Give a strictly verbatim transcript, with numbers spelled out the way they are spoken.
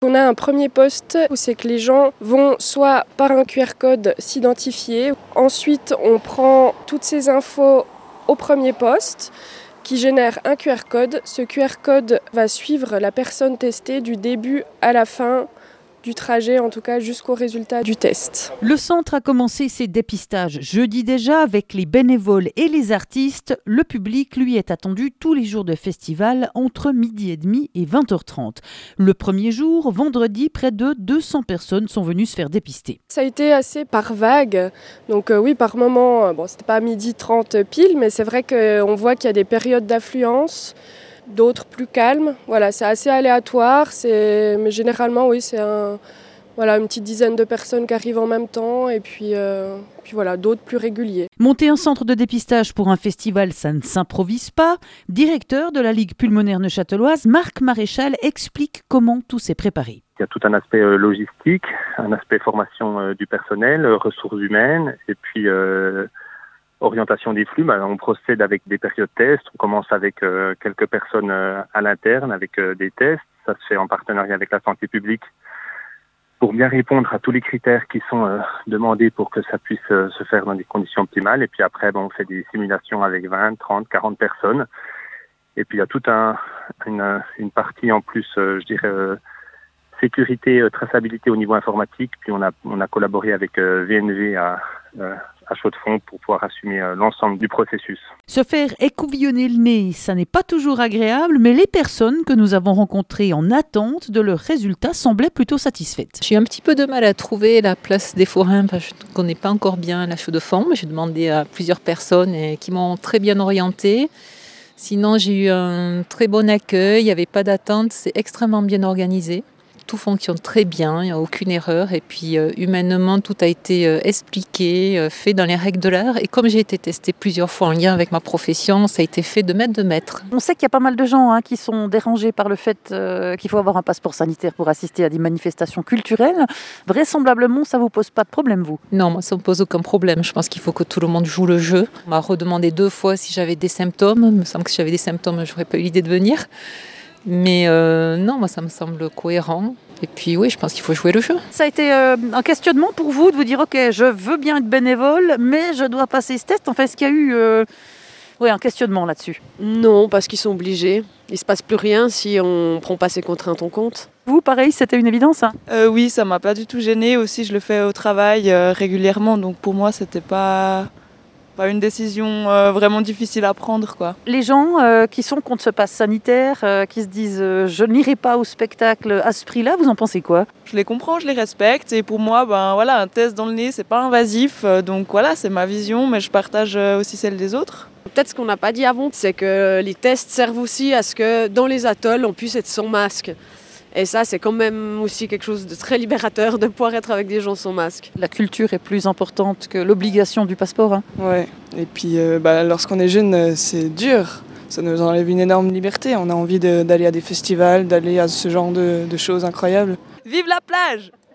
On a un premier poste où c'est que les gens vont soit par un Q R code s'identifier. Ensuite, on prend toutes ces infos au premier poste qui génère un Q R code. Ce Q R code va suivre la personne testée du début à la fin du trajet, en tout cas jusqu'au résultat du test. Le centre a commencé ses dépistages jeudi déjà avec les bénévoles et les artistes. Le public, lui, est attendu tous les jours de festival entre midi et demi et vingt heures trente. Le premier jour, vendredi, près de deux cents personnes sont venues se faire dépister. Ça a été assez par vague. Donc euh, oui, par moment, bon, c'était pas à midi trente pile, mais c'est vrai qu'on voit qu'il y a des périodes d'affluence. D'autres plus calmes. Voilà, c'est assez aléatoire, c'est... mais généralement, oui, c'est un... voilà, une petite dizaine de personnes qui arrivent en même temps et puis, euh... puis voilà, d'autres plus réguliers. Monter un centre de dépistage pour un festival, ça ne s'improvise pas. Directeur de la Ligue pulmonaire neuchâteloise, Marc Maréchal explique comment tout s'est préparé. Il y a tout un aspect euh, logistique, un aspect formation euh, du personnel, euh, ressources humaines et puis... Euh... orientation des flux, ben, on procède avec des périodes tests. On commence avec euh, quelques personnes euh, à l'interne, avec euh, des tests. Ça se fait en partenariat avec la santé publique pour bien répondre à tous les critères qui sont euh, demandés pour que ça puisse euh, se faire dans des conditions optimales. Et puis après, ben, on fait des simulations avec vingt, trente, quarante personnes. Et puis il y a toute un, une, une partie en plus, euh, je dirais, euh, sécurité, euh, traçabilité au niveau informatique. Puis on a, on a collaboré avec euh, V N V à... Euh, à chaud de fond pour pouvoir assumer euh, l'ensemble du processus. Se faire écouvillonner le nez, ça n'est pas toujours agréable, mais les personnes que nous avons rencontrées en attente de leurs résultats semblaient plutôt satisfaites. J'ai eu un petit peu de mal à trouver la place des forains parce que je ne connais pas encore bien la chaux de fonds. J'ai demandé à plusieurs personnes et qui m'ont très bien orientée. Sinon, j'ai eu un très bon accueil, il n'y avait pas d'attente, c'est extrêmement bien organisé. Tout fonctionne très bien, il n'y a aucune erreur. Et puis euh, humainement, tout a été euh, expliqué, euh, fait dans les règles de l'art. Et comme j'ai été testée plusieurs fois en lien avec ma profession, ça a été fait de maître de maître. On sait qu'il y a pas mal de gens hein, qui sont dérangés par le fait euh, qu'il faut avoir un passeport sanitaire pour assister à des manifestations culturelles. Vraisemblablement, ça ne vous pose pas de problème, vous? Non, moi, ça ne me pose aucun problème. Je pense qu'il faut que tout le monde joue le jeu. On m'a redemandé deux fois si j'avais des symptômes. Il me semble que si j'avais des symptômes, je n'aurais pas eu l'idée de venir. Mais euh, non, moi ça me semble cohérent. Et puis oui, je pense qu'il faut jouer le jeu. Ça a été euh, un questionnement pour vous de vous dire ok, je veux bien être bénévole, mais je dois passer ce test. Enfin, est-ce qu'il y a eu euh, ouais, un questionnement là-dessus? Non, parce qu'ils sont obligés. Il ne se passe plus rien si on ne prend pas ces contraintes en compte. Vous, pareil, c'était une évidence hein? euh, Oui, ça ne m'a pas du tout gênée. Aussi, je le fais au travail euh, régulièrement. Donc pour moi, c'était pas... pas une décision euh, vraiment difficile à prendre, quoi. Les gens euh, qui sont contre ce pass sanitaire, euh, qui se disent euh, je n'irai pas au spectacle à ce prix-là, vous en pensez quoi? Je les comprends, je les respecte et pour moi, ben voilà, un test dans le nez, c'est pas invasif, euh, donc voilà, c'est ma vision, mais je partage euh, aussi celle des autres. Peut-être ce qu'on n'a pas dit avant, c'est que les tests servent aussi à ce que dans les atolls, on puisse être sans masque. Et ça, c'est quand même aussi quelque chose de très libérateur de pouvoir être avec des gens sans masque. La culture est plus importante que l'obligation du passeport. Hein. Ouais, et puis euh, bah, lorsqu'on est jeune, c'est dur. Ça nous enlève une énorme liberté. On a envie de, d'aller à des festivals, d'aller à ce genre de, de choses incroyables. Vive la plage!